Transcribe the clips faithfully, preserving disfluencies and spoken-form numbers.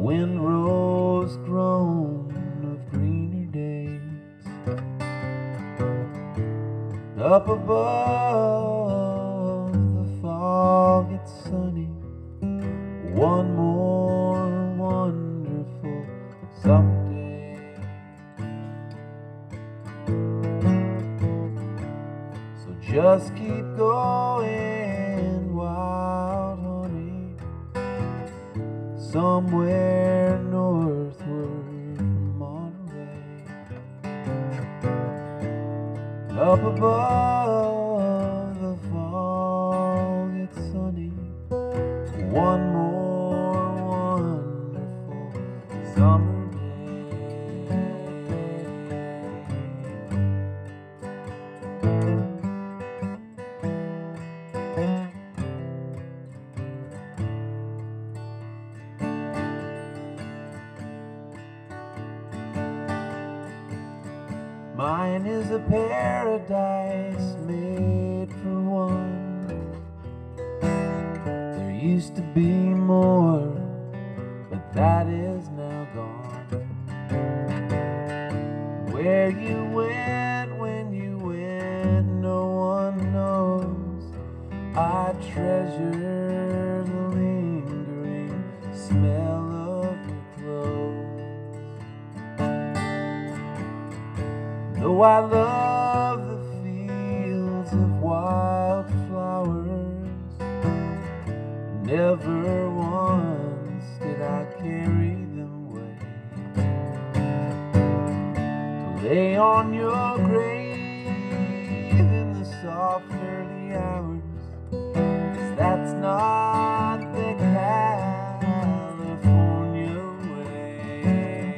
windrose groan of greener days. Up above the fog it's sunny, one more wonderful summer day. So just keep going, wild honey, somewhere northward from Monterey. Up above the fog it's sunny, one more wonderful summer day. Mine is a paradise made for one. There used to be more, but that is now gone. Where you went when you went, no one knows. I treasure the lingering smell of your clothes. Though I love the fields of wildflowers, never once did I carry them away to lay on your grave in the soft early hours, 'cause that's not the California way.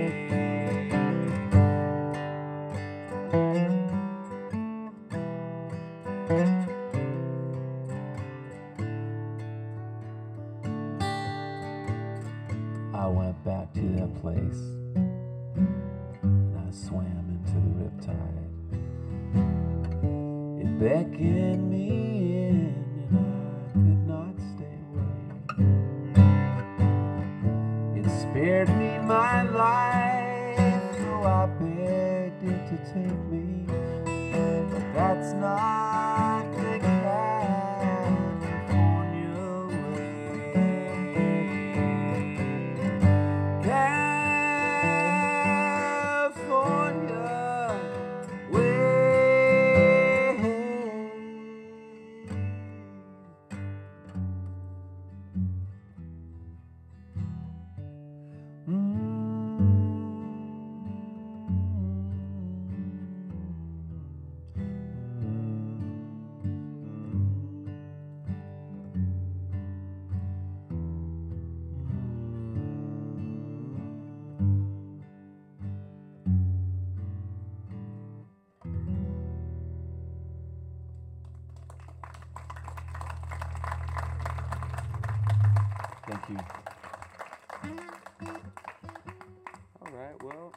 I went back to that place and I swam into the riptide. It beckoned me in and I could not stay away. It spared me my life, though I begged it to take me. But that's not the California way. California way. Mm. Thank you. All right, well,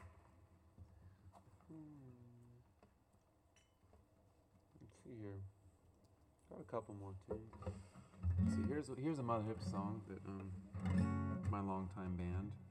hmm, let's see here. Got a couple more too. Let's see, here's here's a Mother Hip song that um, my longtime band